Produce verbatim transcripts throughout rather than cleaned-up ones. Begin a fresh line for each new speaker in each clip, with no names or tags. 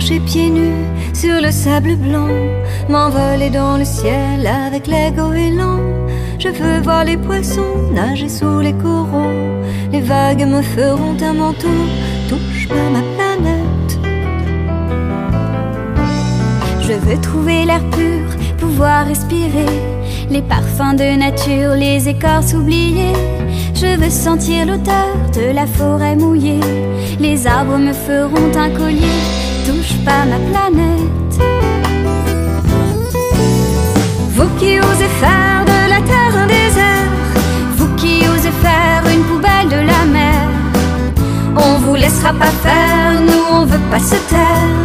marcher pieds nus sur le sable blanc, m'envoler dans le ciel avec les goélands. Je veux voir les poissons nager sous les coraux, les vagues me feront un manteau, touche pas ma planète. Je veux trouver l'air pur, pouvoir respirer les parfums de nature, les écorces oubliées. Je veux sentir l'odeur de la forêt mouillée, les arbres me feront un collier, touche pas ma planète. Vous qui osez faire de la terre un désert, vous qui osez faire une poubelle de la mer, on vous laissera pas faire, nous on veut pas se taire.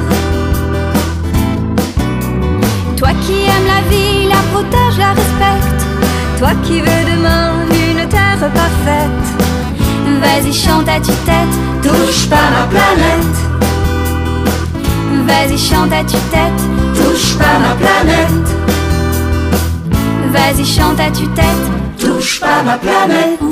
Toi qui aimes la vie, la protège, la respecte, toi qui veux demain une terre parfaite, vas-y chante à tue-tête, touche pas ma planète. Vas-y chante à tue-tête, touche pas ma planète. Vas-y chante à tue-tête, touche pas ma planète.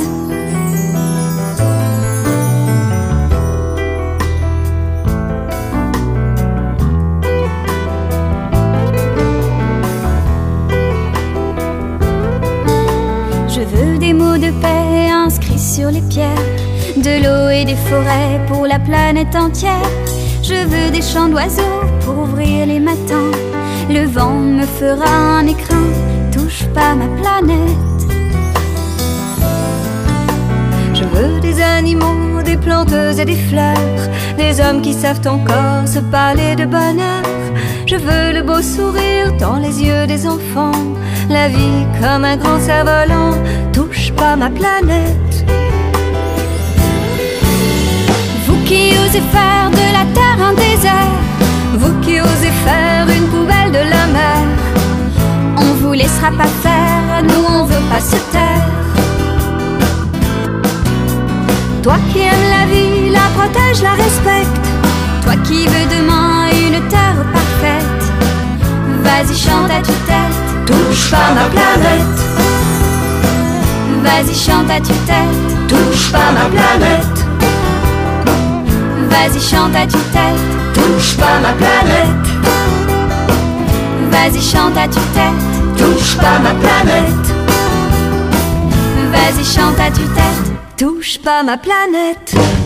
Je veux des mots de paix inscrits sur les pierres, de l'eau et des forêts pour la planète entière. Je veux des chants d'oiseaux pour ouvrir les matins, le vent me fera un écrin, touche pas ma planète. Je veux des animaux, des plantes et des fleurs, des hommes qui savent encore se parler de bonheur. Je veux le beau sourire dans les yeux des enfants, la vie comme un grand cerf-volant, touche pas ma planète. Vous qui osez faire de la terre un désert, vous qui osez faire une poubelle de la mer, on vous laissera pas faire, nous on veut pas se taire. Toi qui aimes la vie, la protège, la respecte, toi qui veux demain une terre parfaite, vas-y chante à tue-tête, touche pas ma planète. Vas-y chante à tue-tête, touche pas ma planète. Vas-y chante à tue-tête, touche pas ma planète. Vas-y chante à tue-tête, touche pas ma planète. Vas-y chante à tue-tête, touche pas ma planète.